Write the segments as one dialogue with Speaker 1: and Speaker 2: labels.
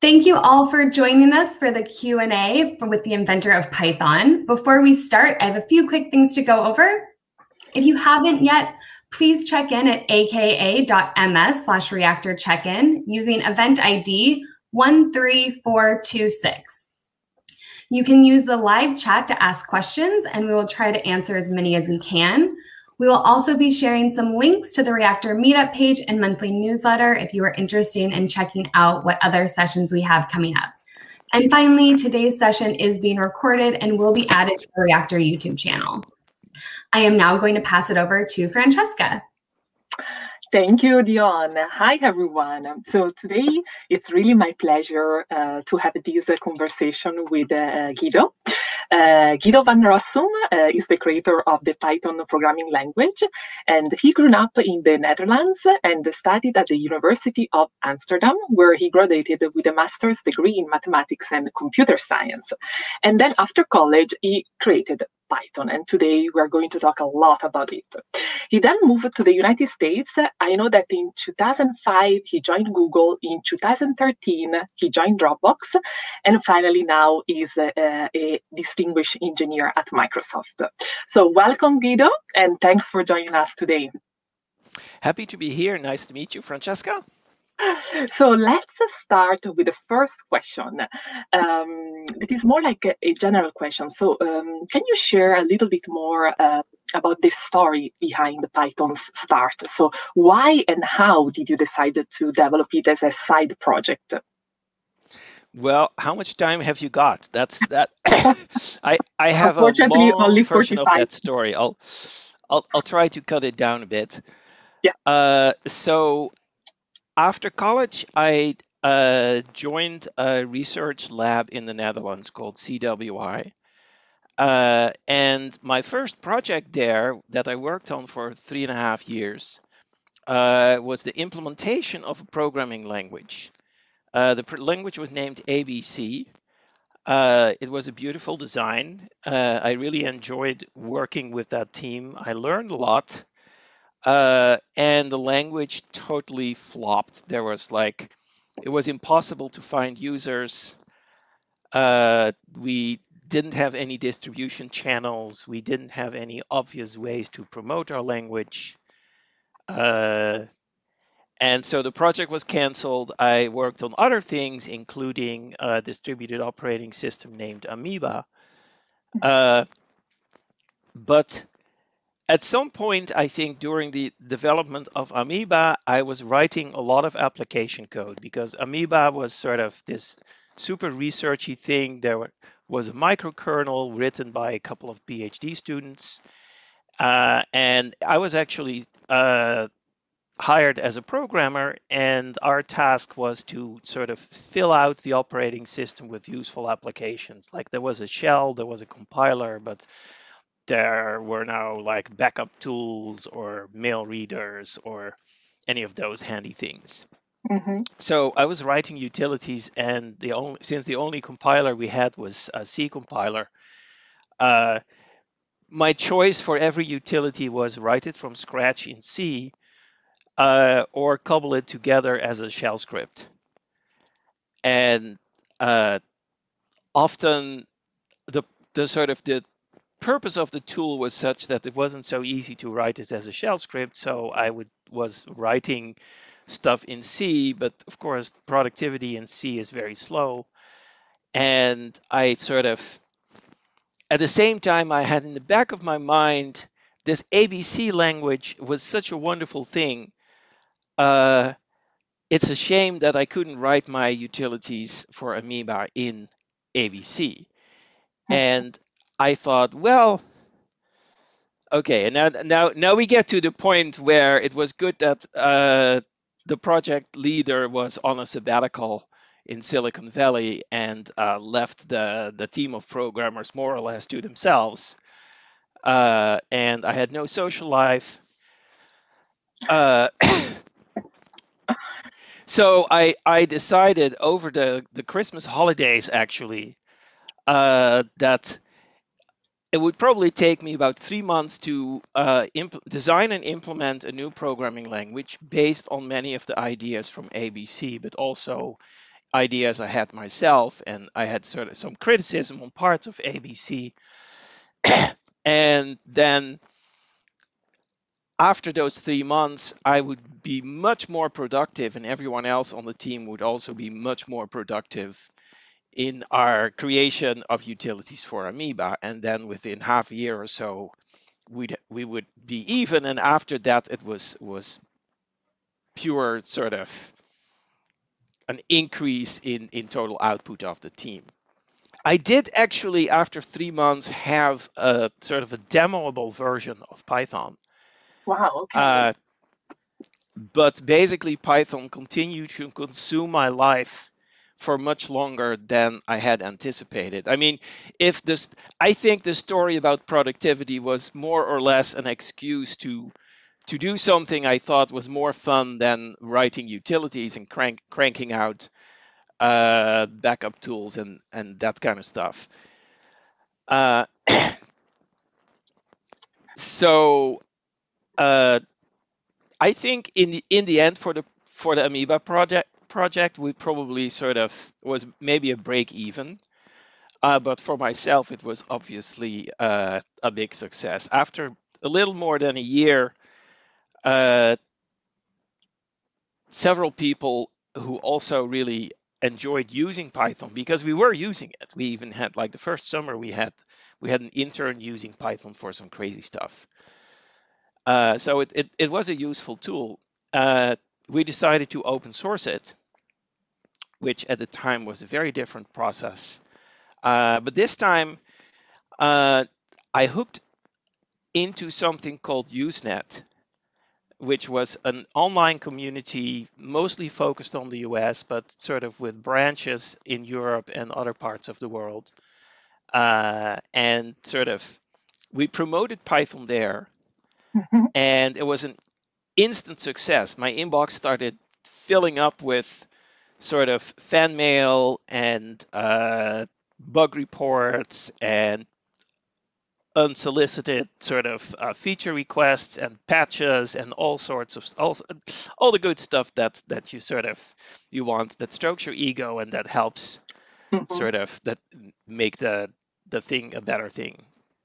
Speaker 1: Thank you all for joining us for the Q&A with the inventor of Python. Before we start, I have a few quick things to go over. If you haven't yet, please check in at aka.ms/reactor check-in using event ID 13426. You can use the live chat to ask questions, and we will try to answer as many as we can. We will also be sharing some links to the Reactor Meetup page and monthly newsletter if you are interested in checking out what other sessions we have coming up. And finally, today's session is being recorded and will be added to the Reactor YouTube channel. I am now going to pass it over to Francesca.
Speaker 2: Thank you, Dion. Hi, everyone. So today, it's really my pleasure to have this conversation with Guido. Guido van Rossum is the creator of the Python programming language, and he grew up in the Netherlands and studied at the University of Amsterdam, where he graduated with a master's degree in mathematics and computer science. And then after college, he created Python, and today we are going to talk a lot about it. He then moved to the United States. I know that in 2005 he joined Google, in 2013 he joined Dropbox, and finally now is a distinguished engineer at Microsoft. So welcome, Guido, and thanks for joining us today.
Speaker 3: Happy to be here. Nice to meet you, Francesca.
Speaker 2: So let's start with the first question. It is more like a general question. So can you share a little bit more about the story behind Python's start? So why and how did you decide to develop it as a side project?
Speaker 3: Well, how much time have you got? That's that. I have a
Speaker 2: Unfortunately,
Speaker 3: long
Speaker 2: only
Speaker 3: version of
Speaker 2: 45.
Speaker 3: that story. I'll try to cut it down a bit.
Speaker 2: Yeah.
Speaker 3: So after college, I joined a research lab in the Netherlands called CWI. And my first project there that I worked on for 3.5 years was the implementation of a programming language. The language was named ABC. It was a beautiful design. I really enjoyed working with that team. I learned a lot. And the language totally flopped. It was impossible to find users. We didn't have any distribution channels. We didn't have any obvious ways to promote our language. And so the project was canceled. I worked on other things, including a distributed operating system named Amoeba. But at some point, I think during the development of Amoeba, I was writing a lot of application code because Amoeba was sort of this super researchy thing. There was a microkernel written by a couple of PhD students. And I was actually hired as a programmer, and our task was to sort of fill out the operating system with useful applications. Like there was a shell, there was a compiler, but there were no like backup tools or mail readers or any of those handy things.
Speaker 2: Mm-hmm.
Speaker 3: So I was writing utilities, and since the only compiler we had was a C compiler, my choice for every utility was write it from scratch in C, or cobble it together as a shell script. And often the purpose of the tool was such that it wasn't so easy to write it as a shell script. So I was writing stuff in C, but of course productivity in C is very slow. And I sort of, at the same time, I had in the back of my mind, this ABC language was such a wonderful thing. It's a shame that I couldn't write my utilities for Amoeba in ABC. And I thought, well, okay, and now we get to the point where it was good that the project leader was on a sabbatical in Silicon Valley and left the team of programmers more or less to themselves. And I had no social life. So I decided over the Christmas holidays, actually, that it would probably take me about 3 months to design and implement a new programming language based on many of the ideas from ABC, but also ideas I had myself, and I had sort of some criticism on parts of ABC. And then after those 3 months, I would be much more productive, and everyone else on the team would also be much more productive in our creation of utilities for Amoeba. And then within half a year or so, we would be even. And after that, it was pure sort of an increase in total output of the team. I did actually, after 3 months, have a sort of a demoable version of Python.
Speaker 2: Wow, okay.
Speaker 3: But basically, Python continued to consume my life for much longer than I had anticipated. I mean, I think the story about productivity was more or less an excuse to do something I thought was more fun than writing utilities and cranking out backup tools and that kind of stuff. So I think in the end, for the Amoeba project, we probably sort of was maybe a break even. But for myself, it was obviously a big success. After a little more than a year, several people who also really enjoyed using Python, because we were using it. We even had, like, the first summer we had an intern using Python for some crazy stuff. So it was a useful tool. We decided to open source it, which at the time was a very different process. But this time, I hooked into something called Usenet, which was an online community mostly focused on the US, but sort of with branches in Europe and other parts of the world. And sort of, we promoted Python there, and it was an instant success. My inbox started filling up with sort of fan mail and bug reports and unsolicited sort of feature requests and patches and all sorts of all the good stuff that you want, that strokes your ego and that helps sort of that make the thing a better thing.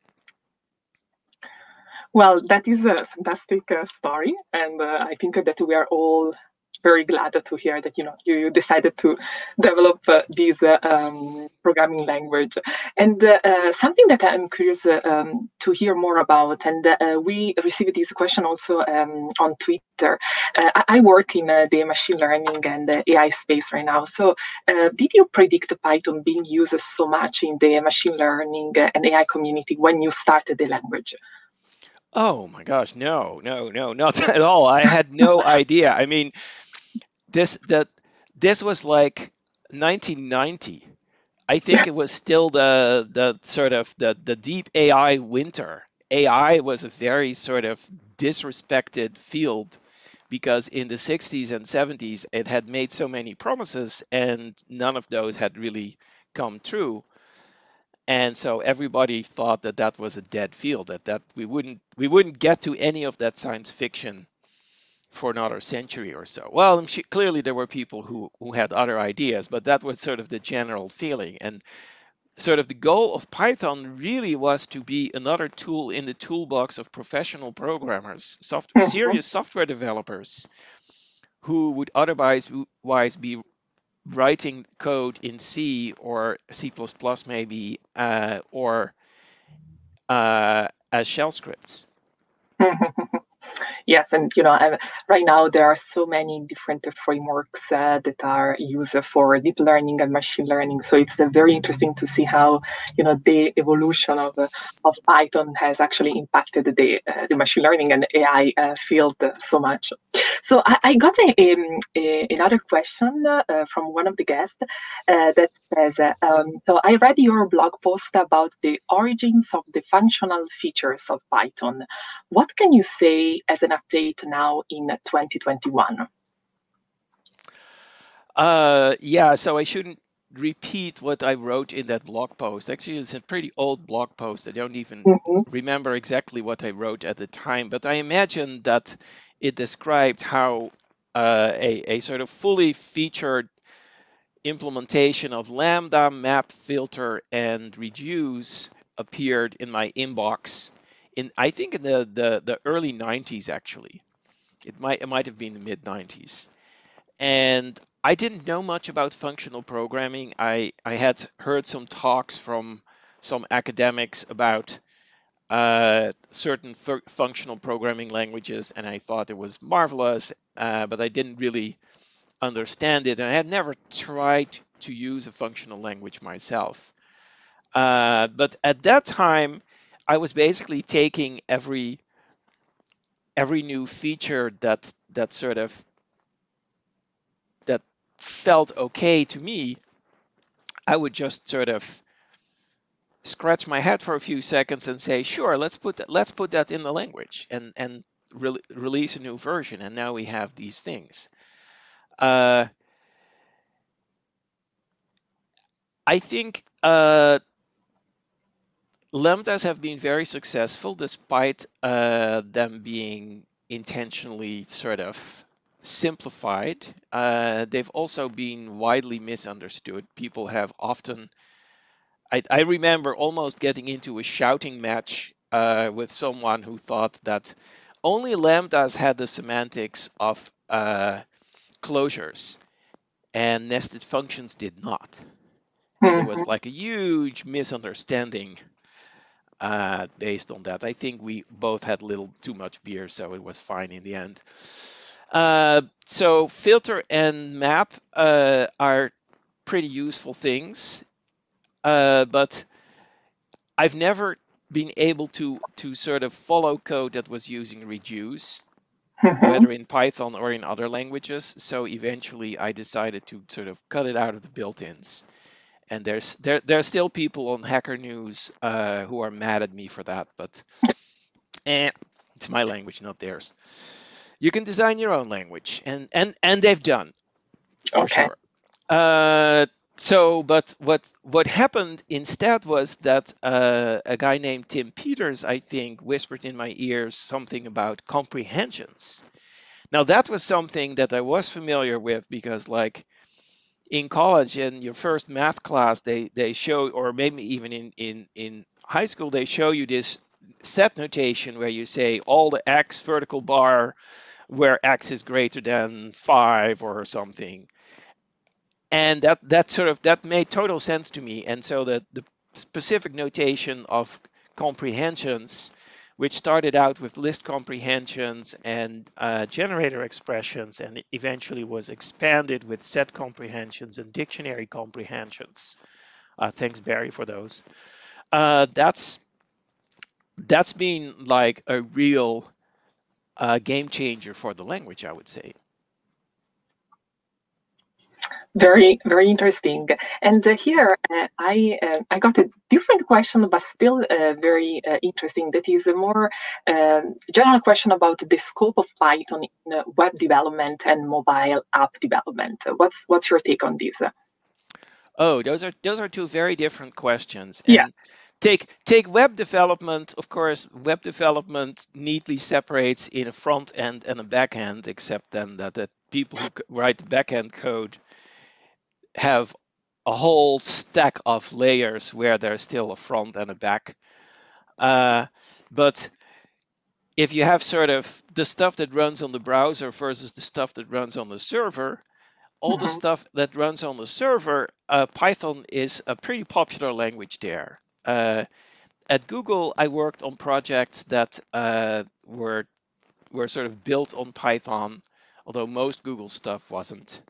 Speaker 2: Well, that is a fantastic story, and I think that we are all very glad to hear that you decided to develop this programming language. And something that I'm curious to hear more about, and we received this question also on Twitter. I work in the machine learning and AI space right now. So did you predict Python being used so much in the machine learning and AI community when you started the language?
Speaker 3: Oh my gosh, no, not at all. I had no idea. I mean, this was like 1990. I think it was still the sort of the deep AI winter. AI was a very sort of disrespected field because in the 60s and 70s it had made so many promises and none of those had really come true. And so everybody thought that was a dead field, that we wouldn't get to any of that science fiction for another century or so. Well, clearly there were people who had other ideas, but that was sort of the general feeling. And sort of the goal of Python really was to be another tool in the toolbox of professional programmers, serious software developers who would otherwise be writing code in C or C++ maybe, or as shell scripts.
Speaker 2: Yes, and right now there are so many different frameworks that are used for deep learning and machine learning. So it's very interesting to see how the evolution of Python has actually impacted the machine learning and AI field so much. So I got another question from one of the guests that says, so I read your blog post about the origins of the functional features of Python. What can you say as an update now in 2021?
Speaker 3: Yeah, so I shouldn't repeat what I wrote in that blog post. Actually, it's a pretty old blog post. I don't even remember exactly what I wrote at the time, but I imagine that it described how a sort of fully featured implementation of Lambda, Map, Filter, and Reduce appeared in my inbox I think in the early 90s actually. It might have been the mid 90s. And I didn't know much about functional programming. I had heard some talks from some academics about certain functional programming languages, and I thought it was marvelous, but I didn't really understand it, and I had never tried to use a functional language myself. But at that time, I was basically taking every new feature that felt okay to me. I would just sort of scratch my head for a few seconds and say, sure, let's put that in the language and release a new version. And now we have these things. I think lambdas have been very successful despite them being intentionally sort of simplified. They've also been widely misunderstood. People have often, I remember almost getting into a shouting match with someone who thought that only lambdas had the semantics of closures and nested functions did not. And there was like a huge misunderstanding based on that. I think we both had a little too much beer, so it was fine in the end. So filter and map are pretty useful things, but I've never been able to sort of follow code that was using reduce, whether in Python or in other languages. So eventually I decided to sort of cut it out of the built-ins. And there are still people on Hacker News who are mad at me for that, but it's my language, not theirs. You can design your own language, and they've done for sure. But what happened instead was that a guy named Tim Peters, I think, whispered in my ears something about comprehensions. Now that was something that I was familiar with because, like, in college in your first math class, they show, or maybe even in high school, they show you this set notation where you say all the x vertical bar where x is greater than 5 or something. And that made total sense to me. And so the specific notation of comprehensions, which started out with list comprehensions and generator expressions, and eventually was expanded with set comprehensions and dictionary comprehensions. Thanks, Barry, for those. That's been like a real game changer for the language, I would say.
Speaker 2: Very, very interesting. And here I got a different question, but still very interesting. That is a more general question about the scope of Python in web development and mobile app development. What's your take on this?
Speaker 3: Oh, those are two very different questions.
Speaker 2: And yeah.
Speaker 3: Take web development. Of course, web development neatly separates in a front end and a back end, except then that the people who write the back end code have a whole stack of layers where there's still a front and a back. But if you have sort of the stuff that runs on the browser versus the stuff that runs on the server, all the stuff that runs on the server, Python is a pretty popular language there. At Google, I worked on projects that were sort of built on Python, although most Google stuff wasn't.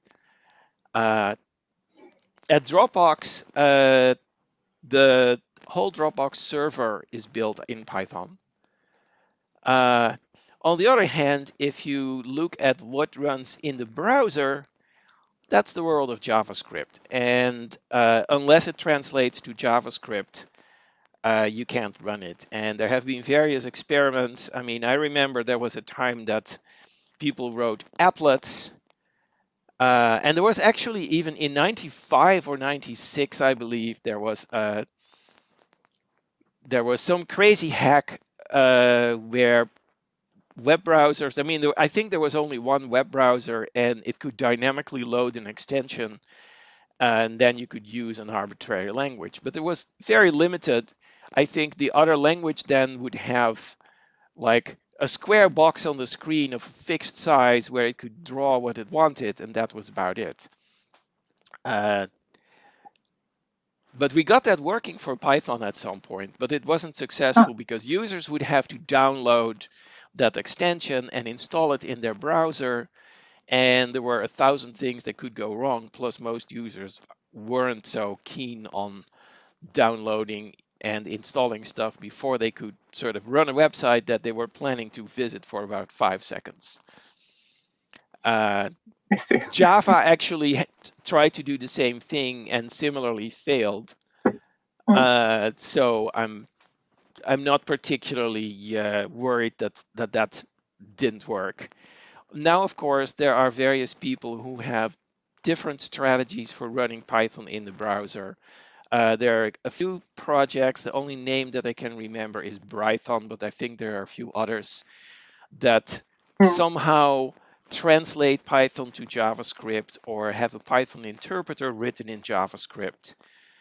Speaker 3: At Dropbox, the whole Dropbox server is built in Python. On the other hand, if you look at what runs in the browser, that's the world of JavaScript. And unless it translates to JavaScript, you can't run it. And there have been various experiments. I mean, I remember there was a time that people wrote applets. And there was actually, even in 95 or 96, I believe, there was some crazy hack where web browsers, I mean, I think there was only one web browser and it could dynamically load an extension and then you could use an arbitrary language. But it was very limited. I think the other language then would have like a square box on the screen of fixed size where it could draw what it wanted, and that was about it. But we got that working for Python at some point, but it wasn't successful because users would have to download that extension and install it in their browser. And there were 1,000 things that could go wrong. Plus, most users weren't so keen on downloading and installing stuff before they could sort of run a website that they were planning to visit for about 5 seconds.
Speaker 2: I see.
Speaker 3: Java actually tried to do the same thing and similarly failed. So I'm not particularly worried that didn't work. Now, of course, there are various people who have different strategies for running Python in the browser. There are a few projects. The only name that I can remember is Brython, but I think there are a few others that somehow translate Python to JavaScript or have a Python interpreter written in JavaScript.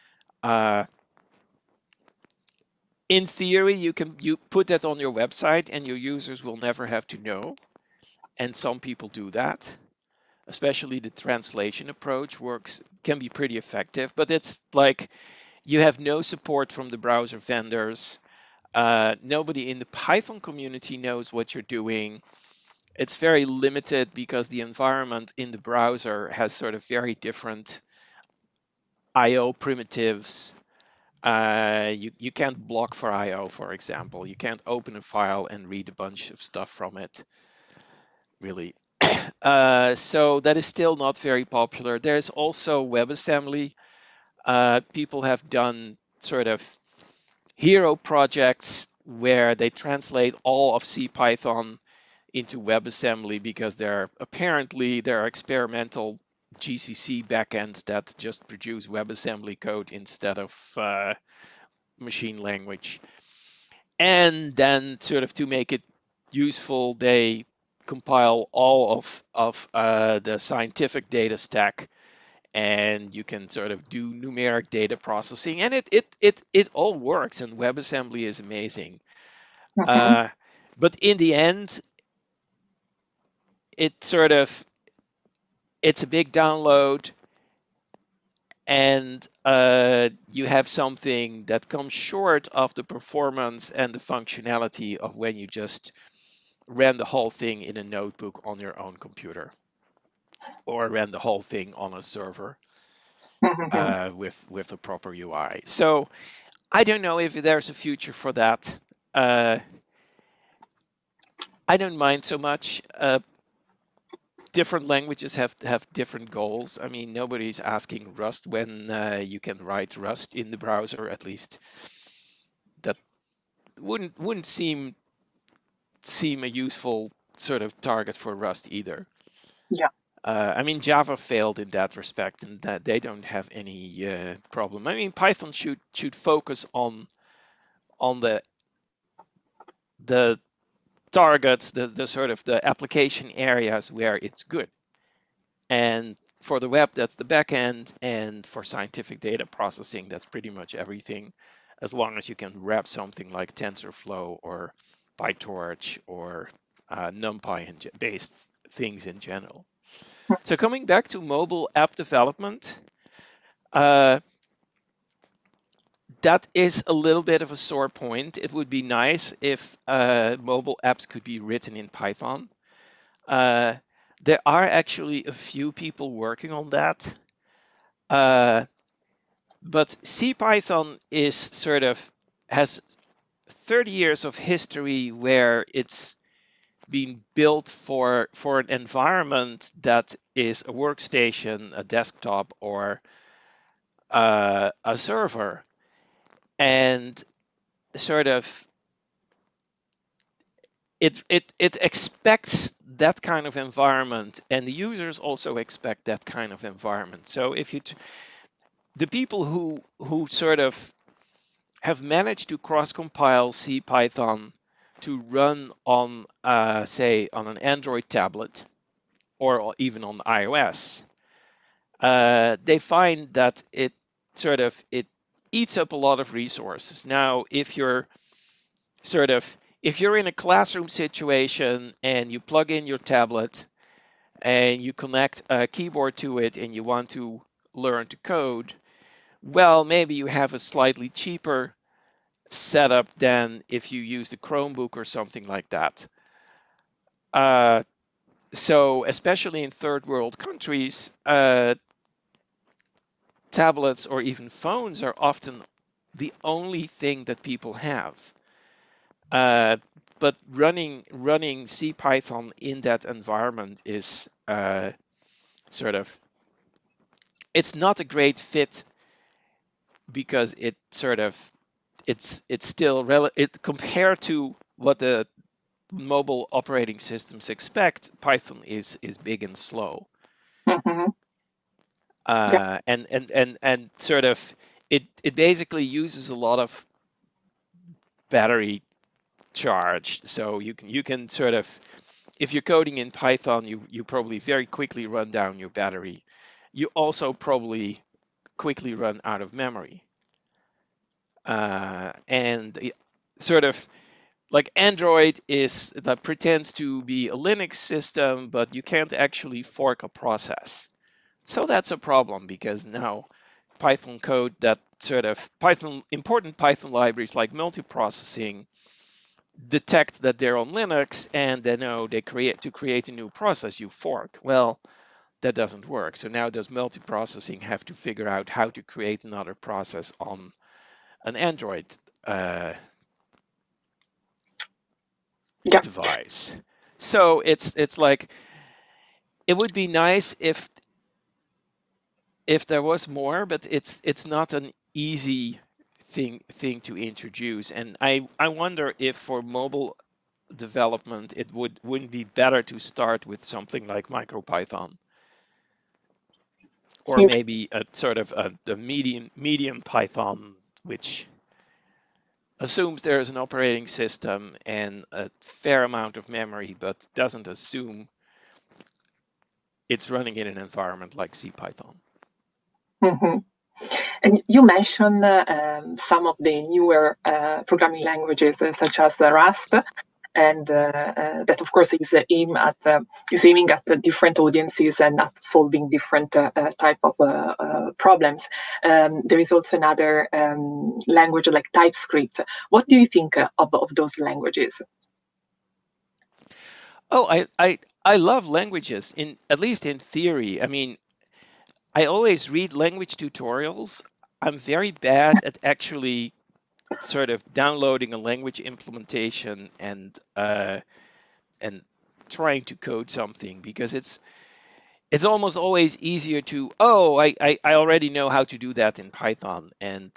Speaker 3: In theory, you put that on your website and your users will never have to know. And some people do that. Especially the translation approach can be pretty effective, but it's like you have no support from the browser vendors. Nobody in the Python community knows what you're doing. It's very limited because the environment in the browser has sort of very different I/O primitives. You can't block for I/O, for example. You can't open a file and read a bunch of stuff from it, really. So that is still not very popular. There's also WebAssembly. People have done sort of hero projects where they translate all of CPython into WebAssembly because there are experimental GCC backends that just produce WebAssembly code instead of machine language. And then sort of to make it useful, they compile all of the scientific data stack, and you can sort of do numeric data processing, and it all works, and WebAssembly is amazing. But in the end, it's a big download, and you have something that comes short of the performance and the functionality of when you just ran the whole thing in a notebook on your own computer, or ran the whole thing on a server with a proper UI. So I don't know if there's a future for that. I don't mind so much. Different languages have different goals. I mean, nobody's asking Rust when you can write Rust in the browser. At least that wouldn't seem a useful sort of target for Rust either.
Speaker 2: Yeah.
Speaker 3: I mean, Java failed in that respect, and that they don't have any problem. I mean, Python should focus on the targets, the sort of the application areas where it's good. And for the web, that's the backend, and for scientific data processing, that's pretty much everything, as long as you can wrap something like TensorFlow or PyTorch or NumPy-based things in general. So coming back to mobile app development, that is a little bit of a sore point. It would be nice if mobile apps could be written in Python. There are actually a few people working on that. But CPython has 30 years of history where it's been built for an environment that is a workstation, a desktop, or a server. And sort of it expects that kind of environment, and the users also expect that kind of environment. So if the people who sort of have managed to cross-compile CPython to run on, say, on an Android tablet or even on iOS, they find that it eats up a lot of resources. Now, if you're in a classroom situation and you plug in your tablet and you connect a keyboard to it and you want to learn to code, well, maybe you have a slightly cheaper setup than if you use the Chromebook or something like that. So especially in third world countries, tablets or even phones are often the only thing that people have. But running CPython in that environment is it's not a great fit because it's still compared to what the mobile operating systems expect. Python is big and slow.
Speaker 2: Mm-hmm.
Speaker 3: And it basically uses a lot of battery charge. So you can if you're coding in Python, you probably very quickly run down your battery. You also probably quickly run out of memory. And like Android that pretends to be a Linux system, but you can't actually fork a process. So that's a problem because now Python code that important Python libraries like multiprocessing detect that they're on Linux and they know to create a new process, you fork. Well, that doesn't work. So now does multiprocessing have to figure out how to create another process on an Android device? So it's like it would be nice if there was more, but it's not an easy thing to introduce. And I wonder if for mobile development it wouldn't be better to start with something like MicroPython, or maybe a medium Python, which assumes there is an operating system and a fair amount of memory, but doesn't assume it's running in an environment like CPython.
Speaker 2: Mm-hmm. And you mentioned some of the newer programming languages, such as Rust, and that, of course, is aiming at different audiences and at solving different type of problems. There is also another language like TypeScript. What do you think of those languages?
Speaker 3: Oh, I love languages, at least in theory. I mean, I always read language tutorials. I'm very bad at actually downloading a language implementation and trying to code something, because it's almost always easier to, I already know how to do that in Python, and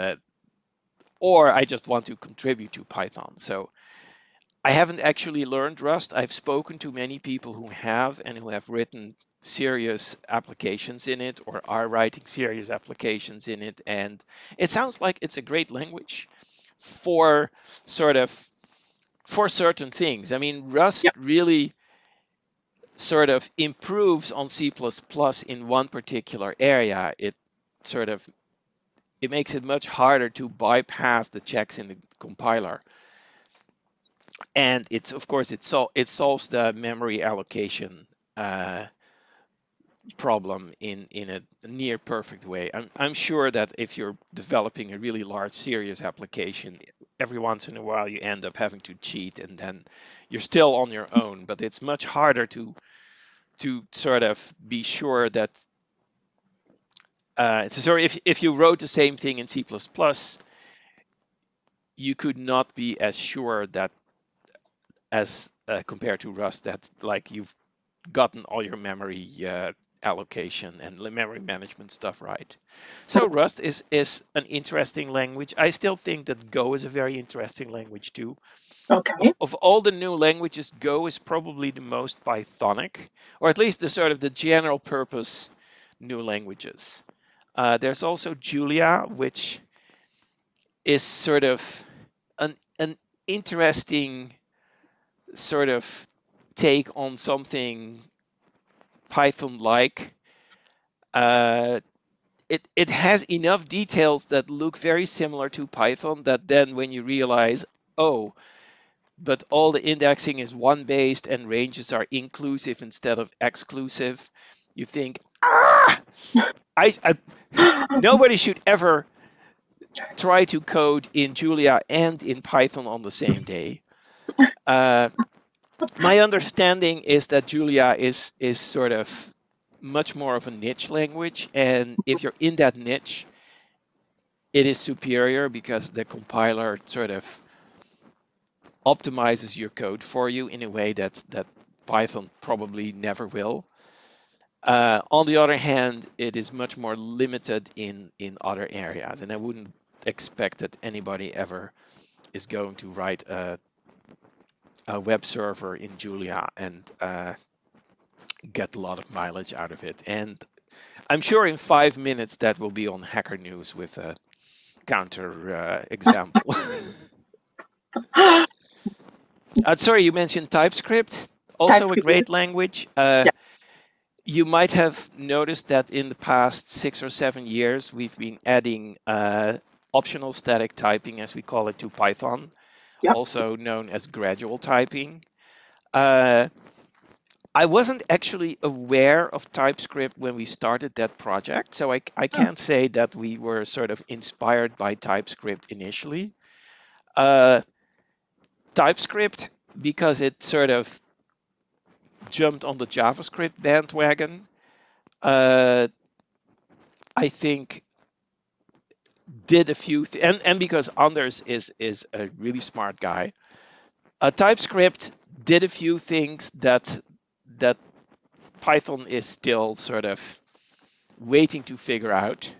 Speaker 3: or I just want to contribute to Python. So I haven't actually learned Rust. I've spoken to many people who have and who have written serious applications in it or are writing serious applications in it. And it sounds like it's a great language for certain things. I mean, Rust really improves on C++ in one particular area. It makes it much harder to bypass the checks in the compiler. And of course it solves the memory allocation problem in a near perfect way. I'm sure that if you're developing a really large serious application, every once in a while you end up having to cheat, and then you're still on your own. But it's much harder to be sure that if you wrote the same thing in C++, you could not be as sure that as compared to Rust, that like you've gotten all your memory allocation and memory management stuff right. So Rust is an interesting language. I still think that Go is a very interesting language too.
Speaker 2: Okay.
Speaker 3: Of all the new languages, Go is probably the most Pythonic, or at least the general purpose new languages. There's also Julia, which is an interesting take on something Python-like. it has enough details that look very similar to Python that then when you realize, oh, but all the indexing is one-based and ranges are inclusive instead of exclusive, you think, nobody should ever try to code in Julia and in Python on the same day. My understanding is that Julia is sort of much more of a niche language, and if you're in that niche, it is superior because the compiler sort of optimizes your code for you in a way that Python probably never will. On the other hand, it is much more limited in other areas, and I wouldn't expect that anybody ever is going to write a web server in Julia and get a lot of mileage out of it. And I'm sure in 5 minutes that will be on Hacker News with a counter example. Sorry, you mentioned TypeScript, also a great language. You might have noticed that in the past 6 or 7 years, we've been adding optional static typing, as we call it, to Python, also known as gradual typing. I wasn't actually aware of TypeScript when we started that project, so I can't say that we were sort of inspired by TypeScript initially. TypeScript, because it sort of jumped on the JavaScript bandwagon, I think did a few and because Anders is a really smart guy, TypeScript did a few things that Python is still sort of waiting to figure out.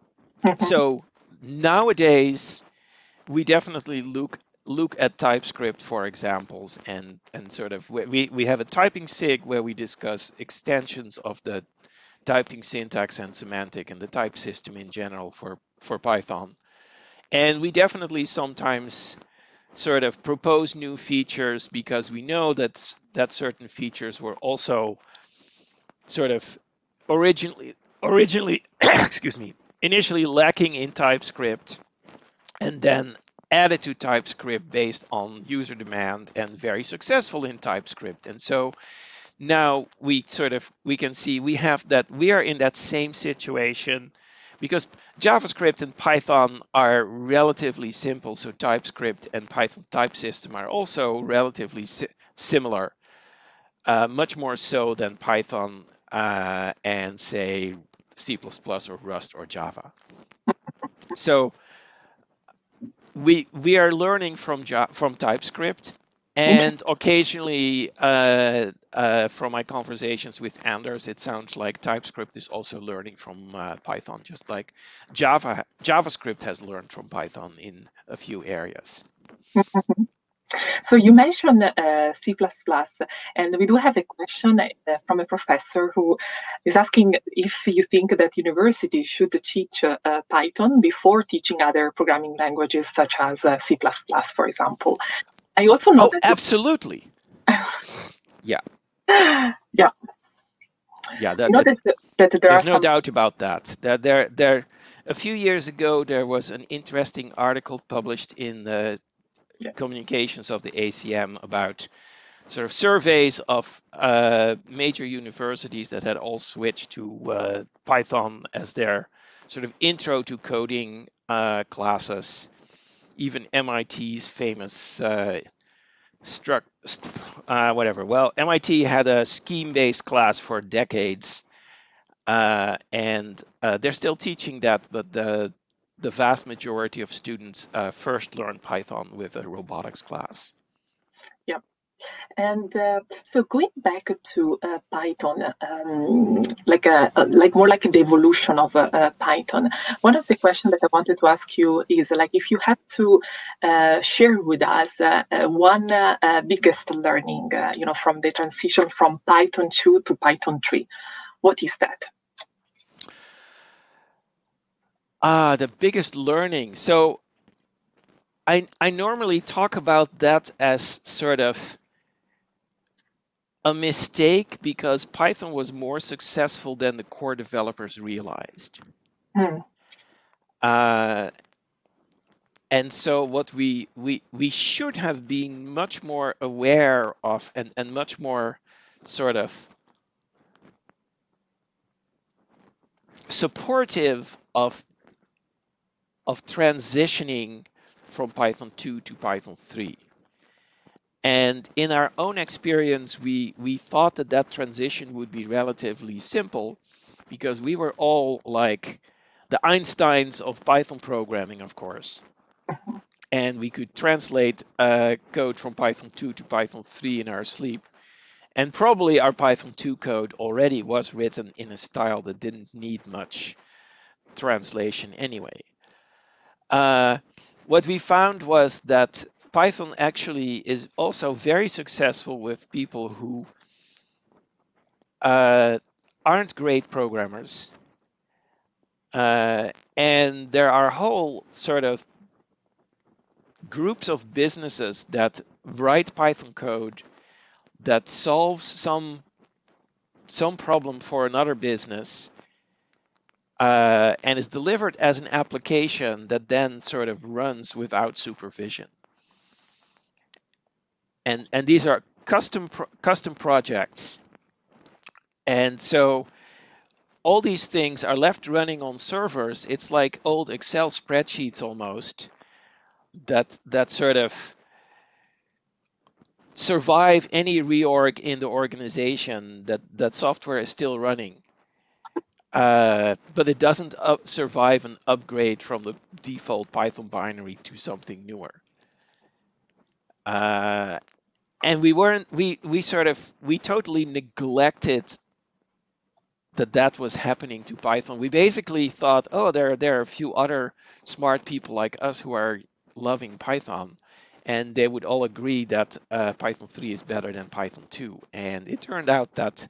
Speaker 3: So nowadays we definitely look at TypeScript for examples, and sort of we have a typing sig where we discuss extensions of the typing syntax and semantic and the type system in general for Python. And we definitely sometimes sort of propose new features because we know that certain features were also sort of originally excuse me, initially lacking in TypeScript, and then added to TypeScript based on user demand and very successful in TypeScript. And so now we can see we are in that same situation because JavaScript and Python are relatively simple. So TypeScript and Python type system are also relatively similar, much more so than Python and say C++ or Rust or Java. So we are learning from TypeScript, and occasionally from my conversations with Anders, it sounds like TypeScript is also learning from Python, just like JavaScript has learned from Python in a few areas.
Speaker 2: So you mentioned C++, and we do have a question from a professor who is asking if you think that universities should teach Python before teaching other programming languages such as C++, for example. I also know that
Speaker 3: absolutely. Yeah.
Speaker 2: Yeah.
Speaker 3: Yeah.
Speaker 2: There's
Speaker 3: no doubt about that. There. A few years ago, there was an interesting article published in the Communications of the ACM about sort of surveys of major universities that had all switched to Python as their sort of intro to coding classes. Even MIT's famous whatever. Well, MIT had a scheme-based class for decades, and they're still teaching that, but the vast majority of students first learn Python with a robotics class.
Speaker 2: Yeah. And so going back to Python, like more like the evolution of Python, one of the questions that I wanted to ask you is like if you have to share with us one biggest learning, from the transition from Python 2 to Python 3, what is that?
Speaker 3: The biggest learning. So I normally talk about that as sort of a mistake because Python was more successful than the core developers realized. And so what we should have been much more aware of and much more sort of supportive of transitioning from Python 2 to Python 3. And in our own experience, we thought that transition would be relatively simple because we were all like the Einsteins of Python programming, of course. And we could translate code from Python 2 to Python 3 in our sleep. And probably our Python 2 code already was written in a style that didn't need much translation anyway. What we found was that Python actually is also very successful with people who aren't great programmers. And there are whole sort of groups of businesses that write Python code that solves some problem for another business and is delivered as an application that then sort of runs without supervision. And these are custom projects. And so all these things are left running on servers. It's like old Excel spreadsheets almost that sort of survive any reorg in the organization, that software is still running. But it doesn't survive an upgrade from the default Python binary to something newer. And we totally neglected that was happening to Python. We basically thought, oh, there are a few other smart people like us who are loving Python, and they would all agree that Python 3 is better than Python 2. And it turned out that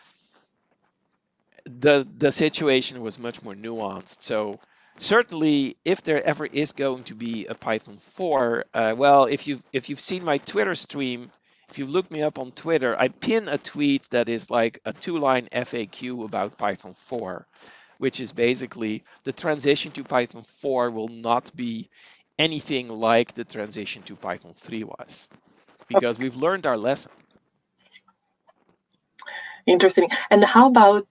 Speaker 3: the situation was much more nuanced. So certainly, if there ever is going to be a Python 4, well, if you've seen my Twitter stream, if you look me up on Twitter, I pin a tweet that is like a 2-line FAQ about Python 4, which is basically the transition to Python 4 will not be anything like the transition to Python 3 was, because we've learned our lesson.
Speaker 2: Interesting. And how about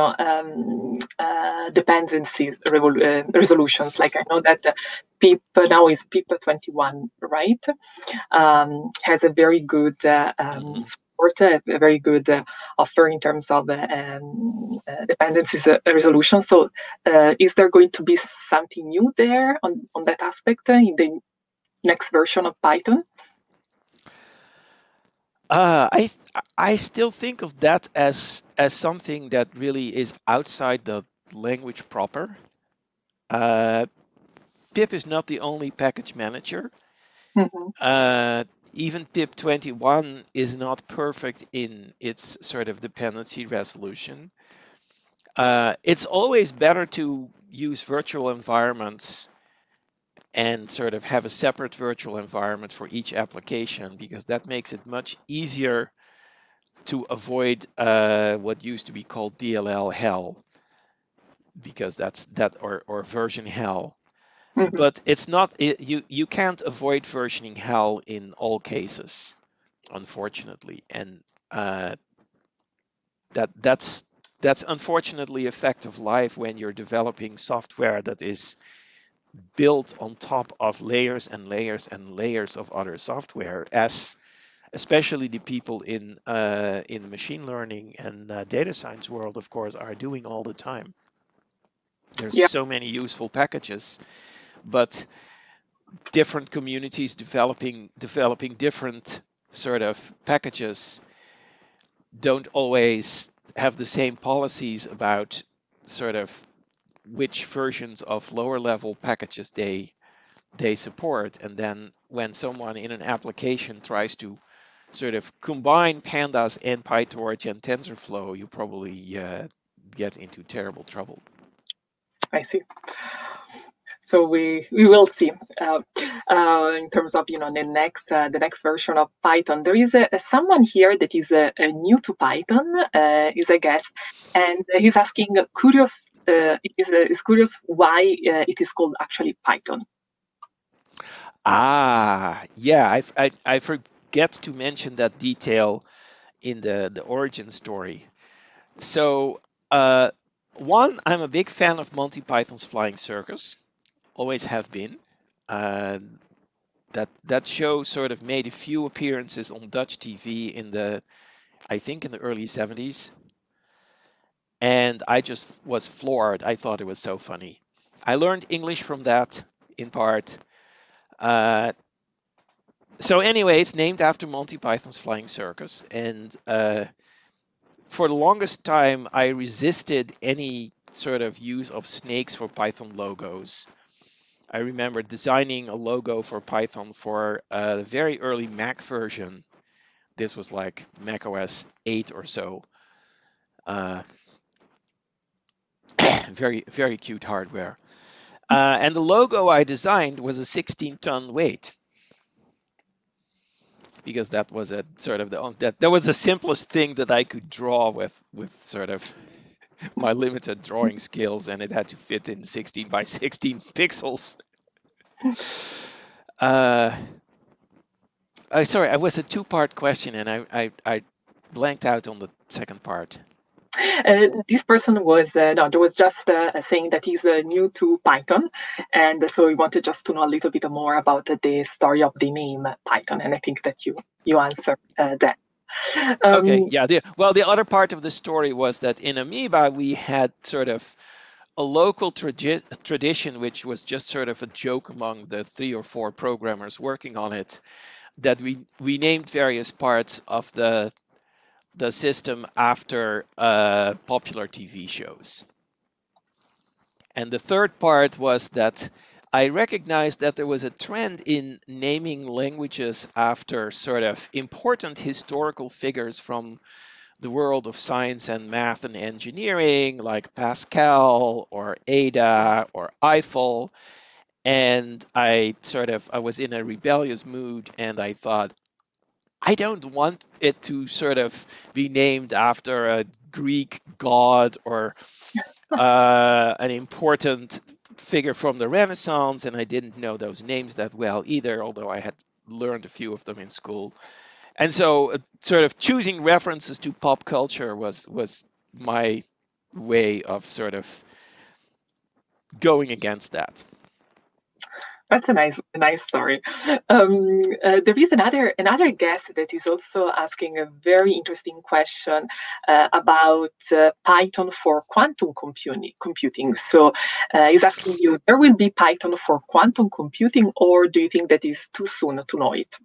Speaker 2: dependencies resolutions? Like I know that pip now is pip 21, right? Has a very good support, a very good offer in terms of dependencies resolution. So is there going to be something new there on that aspect in the next version of Python?
Speaker 3: I still think of that as something that really is outside the language proper. Pip is not the only package manager. Even pip 21 is not perfect in its sort of dependency resolution. It's always better to use virtual environments and sort of have a separate virtual environment for each application, because that makes it much easier to avoid what used to be called DLL hell, because or version hell. But it's not, you can't avoid versioning hell in all cases, unfortunately, and that's unfortunately a fact of life when you're developing software that is built on top of layers and layers and layers of other software, as especially the people in the machine learning and data science world, of course, are doing all the time. There's so many useful packages, but different communities developing different sort of packages don't always have the same policies about sort of which versions of lower level packages they support. And then when someone in an application tries to sort of combine pandas and PyTorch and TensorFlow, you probably get into terrible trouble.
Speaker 2: I see. So we will see in terms of the next version of Python. There is someone here that is new to Python, is a guest, and he's asking curious is curious why it is called actually Python.
Speaker 3: Yeah, I forget to mention that detail in the origin story. So, one, I'm a big fan of Monty Python's Flying Circus, always have been. Uh, that show sort of made a few appearances on Dutch TV I think in the early 70s, and I just was floored. I thought it was so funny. I learned English from that in part. So anyway, it's named after Monty Python's Flying Circus, and for the longest time, I resisted any sort of use of snakes for Python logos. I remember designing a logo for Python for the very early Mac version. This was like Mac OS 8 or so. Very, very cute hardware. And the logo I designed was a 16-ton weight, because that was a sort of that was the simplest thing that I could draw with sort of my limited drawing skills, and it had to fit in 16 by 16 pixels. Sorry, it was a two-part question, and I blanked out on the second part.
Speaker 2: This person was there was just saying that he's new to Python, and so he wanted just to know a little bit more about the story of the name Python, and I think that you answered that.
Speaker 3: Okay, yeah. The other part of the story was that in Amoeba we had sort of a local tradition, which was just sort of a joke among the 3 or 4 programmers working on it, that we named various parts of the system after popular TV shows. And the third part was that I recognized that there was a trend in naming languages after sort of important historical figures from the world of science and math and engineering, like Pascal or Ada or Eiffel. And I was in a rebellious mood, and I thought, I don't want it to sort of be named after a Greek god or an important figure from the Renaissance, and I didn't know those names that well either, although I had learned a few of them in school. And so sort of choosing references to pop culture was my way of sort of going against that.
Speaker 2: That's a nice story. There is another guest that is also asking a very interesting question about Python for quantum computing. So he's asking you, there will be Python for quantum computing, or do you think that is too soon to know it?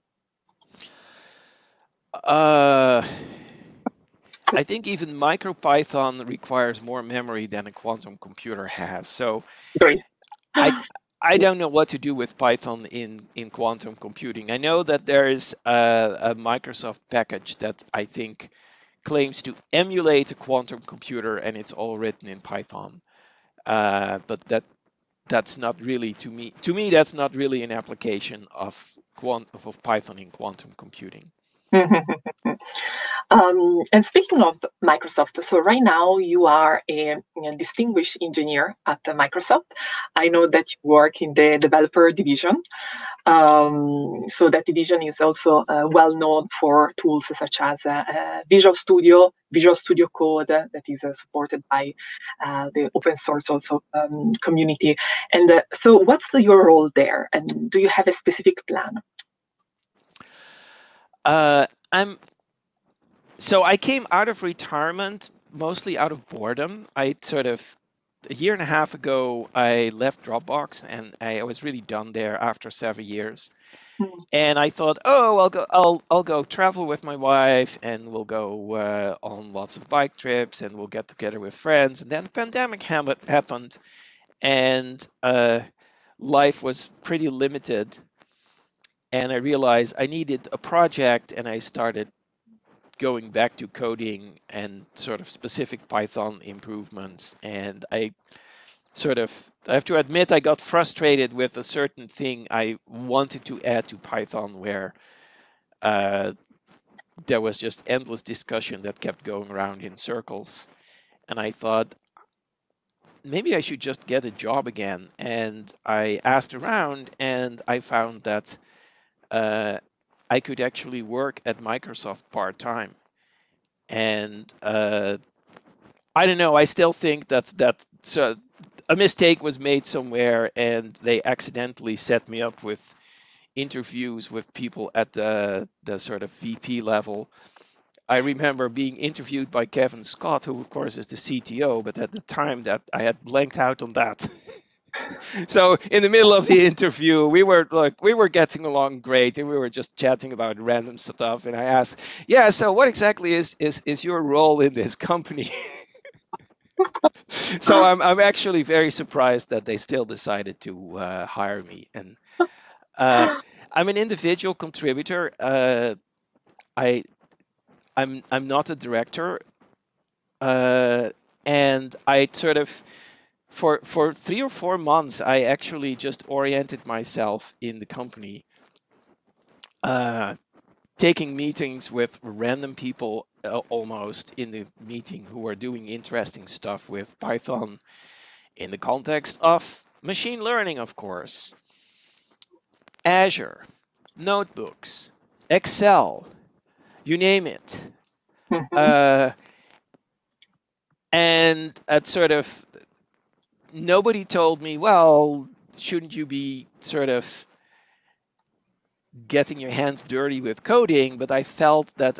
Speaker 3: I think even MicroPython requires more memory than a quantum computer has. So
Speaker 2: Great.
Speaker 3: I don't know what to do with Python in quantum computing. I know that there is a Microsoft package that I think claims to emulate a quantum computer, and it's all written in Python. But that's not really, to me, that's not really an application of Python in quantum computing.
Speaker 2: And speaking of Microsoft, so right now you are a distinguished engineer at Microsoft. I know that you work in the developer division. So that division is also well known for tools such as Visual Studio Code, that is supported by the open source also community. And so what's your role there? And do you have a specific plan?
Speaker 3: So I came out of retirement mostly out of boredom. A year and a half ago, I left Dropbox, and I was really done there after 7 years. And I thought, I'll go travel with my wife, and we'll go on lots of bike trips, and we'll get together with friends. And then the pandemic happened, and life was pretty limited. And I realized I needed a project, and I started going back to coding and sort of specific Python improvements. And I I have to admit, I got frustrated with a certain thing I wanted to add to Python where there was just endless discussion that kept going around in circles. And I thought, maybe I should just get a job again. And I asked around and I found that I could actually work at Microsoft part-time. And I don't know, I still think that a mistake was made somewhere and they accidentally set me up with interviews with people at the sort of VP level. I remember being interviewed by Kevin Scott, who of course is the CTO, but at the time that I had blanked out on that. So in the middle of the interview, we were getting along great, and we were just chatting about random stuff. And I asked, "Yeah, so what exactly is your role in this company?" So I'm actually very surprised that they still decided to hire me. And I'm an individual contributor. I'm not a director, and I sort of for 3 or 4 months I actually just oriented myself in the company, uh, taking meetings with random people almost in the meeting who are doing interesting stuff with Python in the context of machine learning, of course, Azure, notebooks, Excel, you name it. Uh, and at sort of nobody told me, well, shouldn't you be sort of getting your hands dirty with coding? But I felt that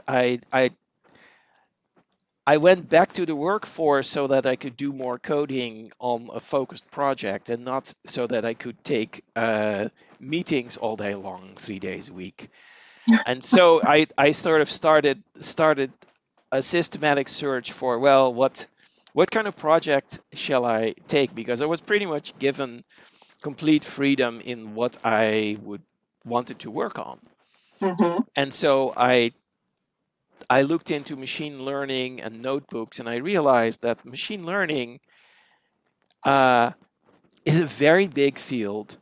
Speaker 3: I went back to the workforce so that I could do more coding on a focused project and not so that I could take meetings all day long, 3 days a week. And so I sort of started a systematic search for, well, what kind of project shall I take? Because I was pretty much given complete freedom in what I would wanted to work on.
Speaker 2: Mm-hmm.
Speaker 3: And so I looked into machine learning and notebooks, and I realized that machine learning is a very big field,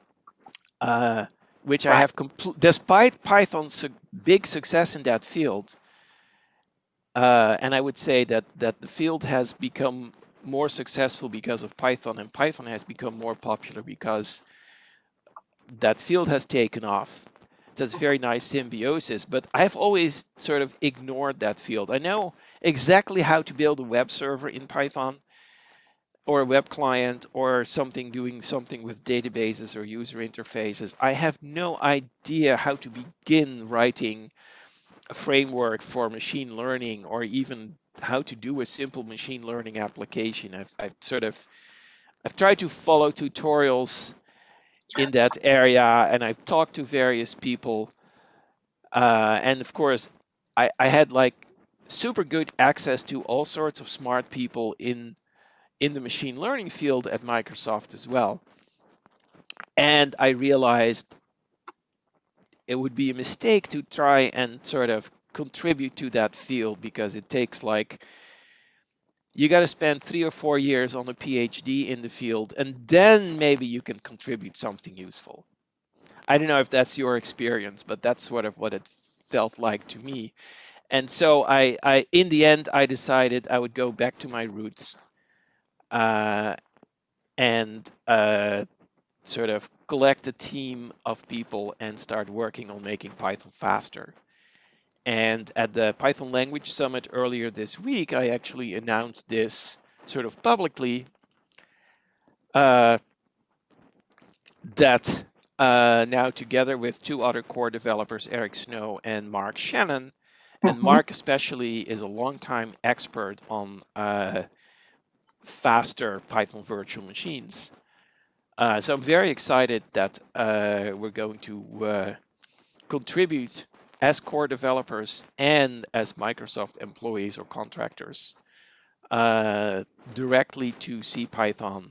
Speaker 3: which I
Speaker 2: Right.
Speaker 3: have despite Python's big success in that field. And I would say that the field has become more successful because of Python, and Python has become more popular because that field has taken off. That's very nice symbiosis, but I've always sort of ignored that field. I know exactly how to build a web server in Python or a web client or something doing something with databases or user interfaces. I have no idea how to begin writing a framework for machine learning or even how to do a simple machine learning application. I've tried to follow tutorials in that area, and I've talked to various people, and of course I had like super good access to all sorts of smart people in the machine learning field at Microsoft as well. And I realized it would be a mistake to try and sort of contribute to that field because it takes like you got to spend 3 or 4 years on a PhD in the field, and then maybe you can contribute something useful. I don't know if that's your experience, but that's sort of what it felt like to me. And so in the end, I decided I would go back to my roots and sort of collect a team of people and start working on making Python faster. And at the Python Language Summit earlier this week, I actually announced this sort of publicly, that now together with two other core developers, Eric Snow and Mark Shannon, and
Speaker 2: Mm-hmm.
Speaker 3: Mark especially is a longtime expert on faster Python virtual machines. So I'm very excited that we're going to contribute as core developers and as Microsoft employees or contractors directly to CPython.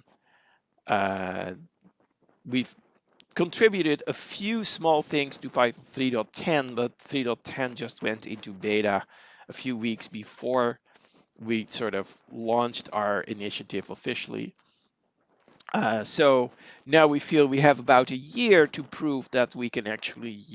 Speaker 3: We've contributed a few small things to Python 3.10, but 3.10 just went into beta a few weeks before we sort of launched our initiative officially. So now we feel we have about a year to prove that we can actually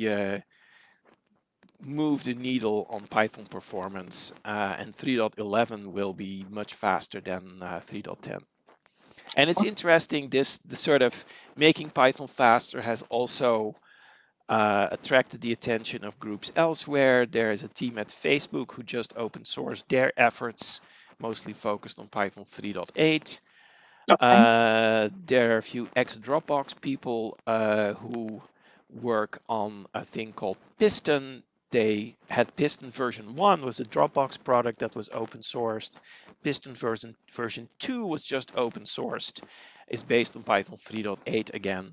Speaker 3: move the needle on Python performance, and 3.11 will be much faster than 3.10. And it's interesting, the sort of making Python faster has also attracted the attention of groups elsewhere. There is a team at Facebook who just open sourced their efforts, mostly focused on Python 3.8. There are a few ex-Dropbox people who work on a thing called Piston. They had Piston version 1 was a Dropbox product that was open sourced. Piston version 2 was just open sourced. It's based on Python 3.8 again.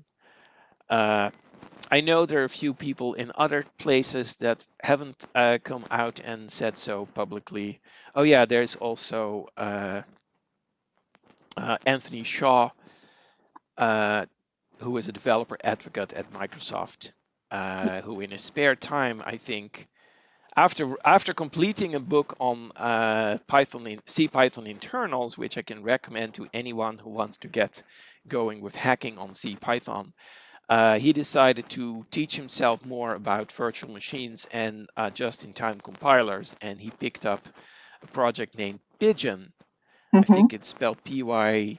Speaker 3: I know there are a few people in other places that haven't come out and said so publicly. Oh yeah, there's also Anthony Shaw, who is a developer advocate at Microsoft, who in his spare time, I think, after completing a book on CPython internals, which I can recommend to anyone who wants to get going with hacking on CPython, he decided to teach himself more about virtual machines and just-in-time compilers, and he picked up a project named Pigeon. I think it's spelled Pyjion,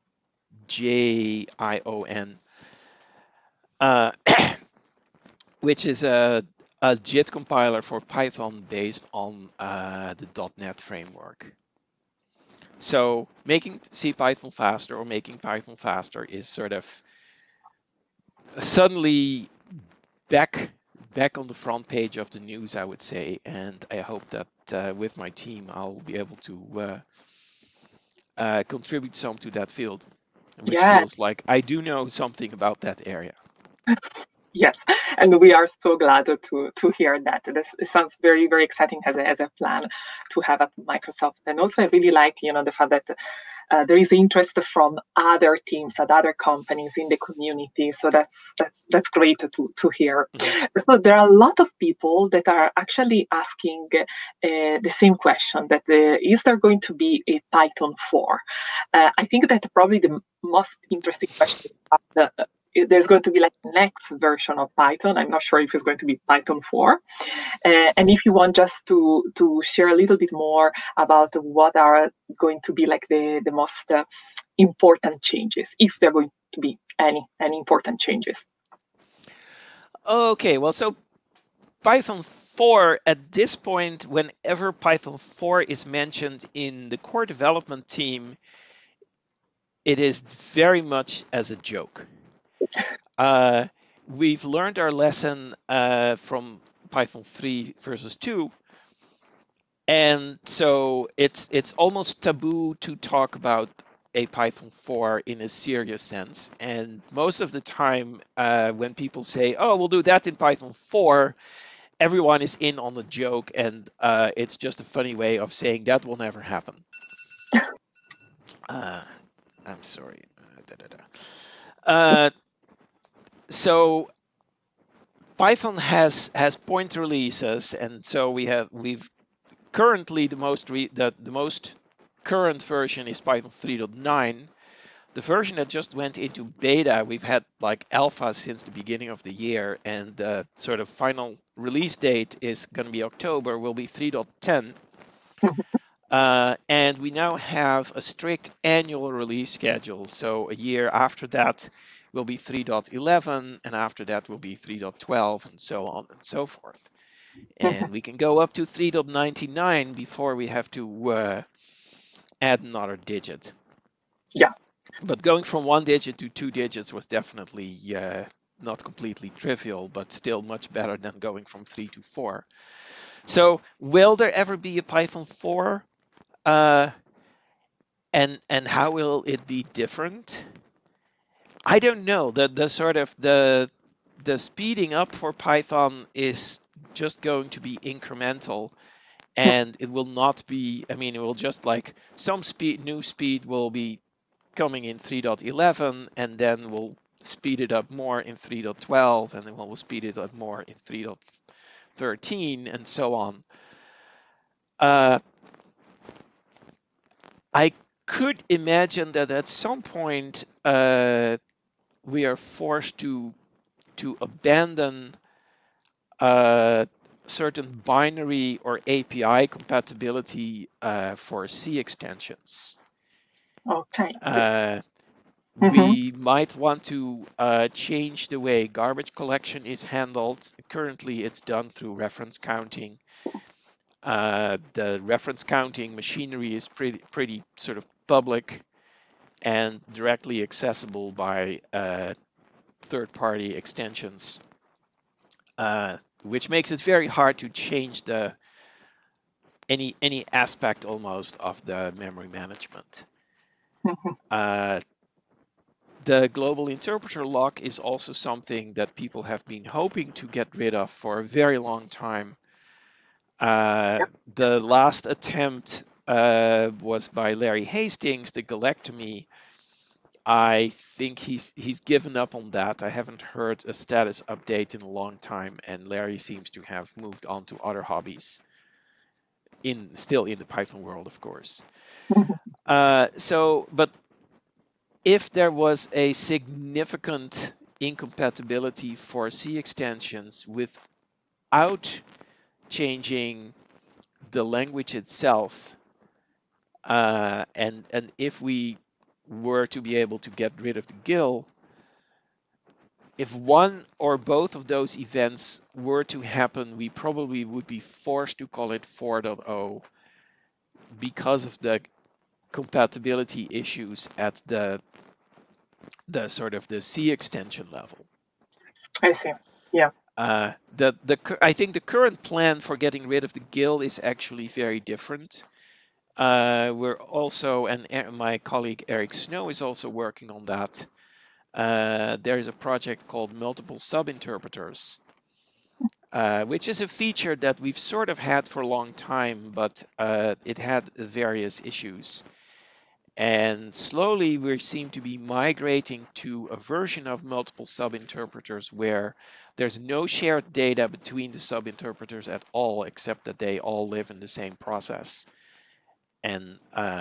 Speaker 3: which is a JIT compiler for Python based on the .NET framework. So making CPython faster or making Python faster is sort of suddenly back on the front page of the news, I would say, and I hope that with my team I'll be able to contribute some to that field, which feels like I do know something about that area.
Speaker 2: Yes, and we are so glad to hear that. It sounds very, very exciting as a plan to have at Microsoft. And also I really like, the fact that there is interest from other teams at other companies in the community. So that's great to hear. Mm-hmm. So there are a lot of people that are actually asking the same question, that is there going to be a Python 4? I think that probably the most interesting question is there's going to be like the next version of Python. I'm not sure if it's going to be Python 4. And if you want just to share a little bit more about what are going to be like the most important changes, if there are going to be any important changes.
Speaker 3: Okay, well, so Python 4 at this point, whenever Python 4 is mentioned in the core development team, it is very much as a joke. We've learned our lesson from Python 3 versus 2, and so it's almost taboo to talk about a Python 4 in a serious sense. And most of the time, when people say, "Oh, we'll do that in Python 4," everyone is in on the joke, and it's just a funny way of saying that will never happen. I'm sorry. So Python has point releases, and so we've currently the most current version is Python 3.9. The version that just went into beta, we've had like alpha since the beginning of the year, and the sort of final release date is going to be October, will be 3.10. And we now have a strict annual release schedule. So a year after that will be 3.11, and after that will be 3.12, and so on and so forth. And we can go up to 3.99 before we have to add another digit.
Speaker 2: Yeah.
Speaker 3: But going from 1 digit to 2 digits was definitely not completely trivial, but still much better than going from 3 to 4. So will there ever be a Python 4? And how will it be different? I don't know. The sort of the speeding up for Python is just going to be incremental, and it will not be. I mean, it will just like some new speed will be coming in 3.11, and then we'll speed it up more in 3.12, and then we'll speed it up more in 3.13, and so on. I could imagine that at some point we are forced to abandon certain binary or API compatibility for C extensions.
Speaker 2: Okay.
Speaker 3: We might want to change the way garbage collection is handled. Currently, it's done through reference counting. The reference counting machinery is pretty sort of public and directly accessible by third-party extensions, which makes it very hard to change any aspect almost of the memory management. The global interpreter lock is also something that people have been hoping to get rid of for a very long time. The last attempt was by Larry Hastings, the Galectomy. I think he's given up on that. I haven't heard a status update in a long time, and Larry seems to have moved on to other hobbies. Still in the Python world, of course. But if there was a significant incompatibility for C extensions without changing the language itself, and if we were to be able to get rid of the GIL, if one or both of those events were to happen, we probably would be forced to call it 4.0 because of the compatibility issues at the sort of the C extension level.
Speaker 2: I see. Yeah.
Speaker 3: I think the current plan for getting rid of the GIL is actually very different. We're also, and my colleague Eric Snow is also working on that. There is a project called Multiple Subinterpreters, which is a feature that we've sort of had for a long time, but it had various issues. And slowly we seem to be migrating to a version of multiple subinterpreters where there's no shared data between the subinterpreters at all, except that they all live in the same process. And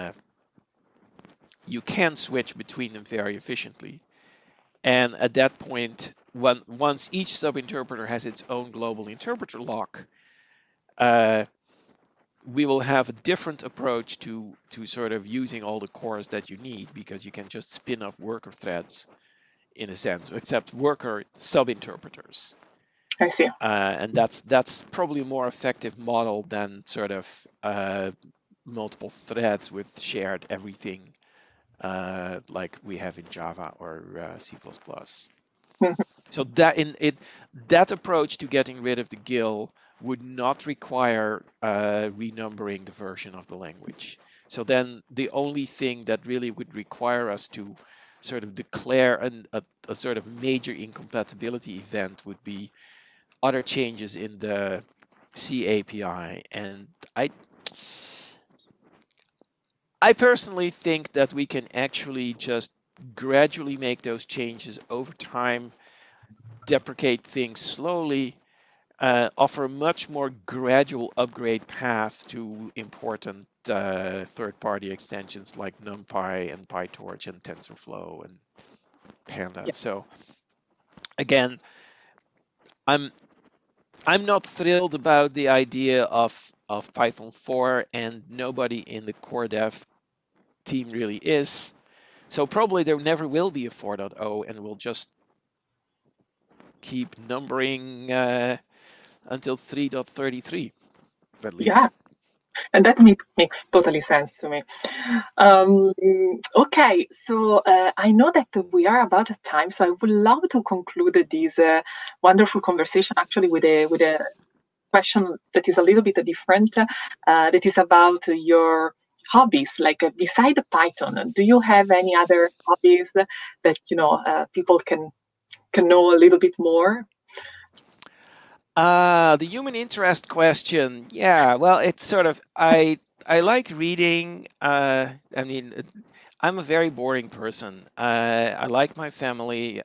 Speaker 3: you can switch between them very efficiently. And at that point, once each subinterpreter has its own global interpreter lock, we will have a different approach to sort of using all the cores that you need, because you can just spin off worker threads in a sense, except worker subinterpreters.
Speaker 2: I see.
Speaker 3: And that's probably a more effective model than sort of multiple threads with shared everything like we have in Java or C++. So that approach to getting rid of the GIL would not require renumbering the version of the language. So then the only thing that really would require us to sort of declare a sort of major incompatibility event would be other changes in the C API. And I personally think that we can actually just gradually make those changes over time, deprecate things slowly, offer a much more gradual upgrade path to important third-party extensions like NumPy and PyTorch and TensorFlow and Panda. Yeah. So again, I'm not thrilled about the idea of Python 4, and nobody in the core dev team really is. So probably there never will be a 4.0, and we'll just keep numbering until 3.33, at least.
Speaker 2: Yeah, and that makes totally sense to me. Okay, so I know that we are about at time, so I would love to conclude this wonderful conversation actually with a question that is a little bit different, that is about your hobbies. Like beside Python, do you have any other hobbies that people can know a little bit more?
Speaker 3: The human interest question. Yeah, well, it's sort of, I like reading. I mean, I'm a very boring person. I like my family.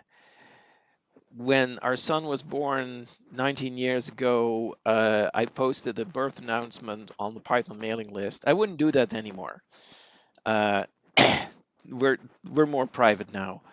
Speaker 3: When our son was born 19 years ago, I posted a birth announcement on the Python mailing list. I wouldn't do that anymore. we're more private now.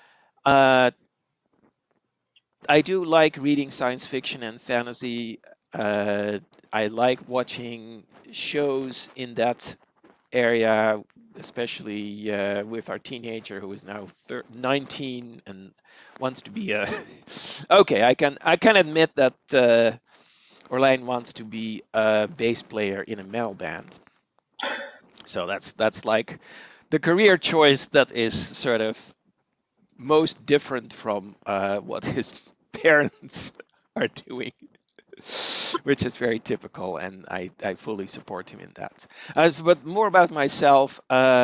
Speaker 3: I do like reading science fiction and fantasy. I like watching shows in that area, especially with our teenager who is now 19 and wants to be a. Okay, I can admit that Orlain wants to be a bass player in a metal band. So that's like the career choice that is sort of most different from what his parents are doing, which is very typical, and I fully support him in that. But more about myself,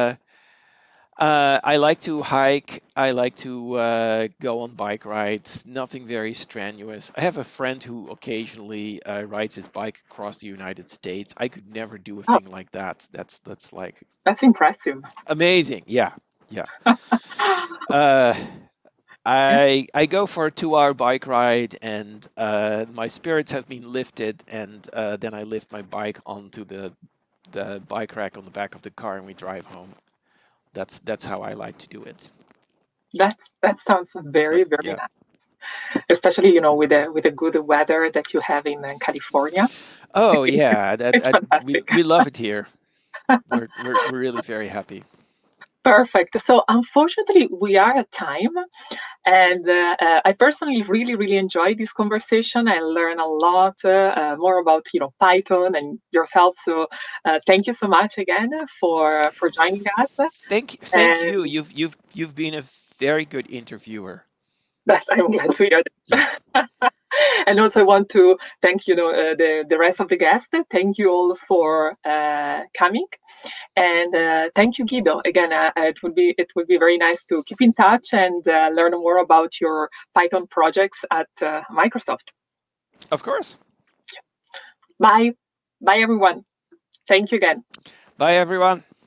Speaker 3: I like to hike. I like to go on bike rides. Nothing very strenuous. I have a friend who occasionally rides his bike across the United States. I could never do a
Speaker 2: Oh,
Speaker 3: thing like that. That's like
Speaker 2: that's impressive.
Speaker 3: amazing. Yeah, yeah. Uh, I go for a 2-hour bike ride, and my spirits have been lifted, and then I lift my bike onto the bike rack on the back of the car, and we drive home. That's how I like to do it.
Speaker 2: That sounds very,
Speaker 3: But
Speaker 2: very
Speaker 3: yeah.
Speaker 2: nice, especially with the good weather that you have in California.
Speaker 3: Oh yeah,
Speaker 2: It's fantastic.
Speaker 3: we love it here. We're really very happy.
Speaker 2: Perfect. So unfortunately, we are at time, and I personally really, really enjoyed this conversation. I learned a lot more about Python and yourself. So thank you so much again for joining us.
Speaker 3: Thank
Speaker 2: And
Speaker 3: you. You've been a very good interviewer.
Speaker 2: I'm glad to hear
Speaker 3: Yeah.
Speaker 2: that. And also, I want to thank the rest of the guests. Thank you all for coming, and thank you, Guido. Again, it would be very nice to keep in touch and learn more about your Python projects at Microsoft.
Speaker 3: Of course.
Speaker 2: Bye, bye, everyone. Thank you again.
Speaker 3: Bye, everyone.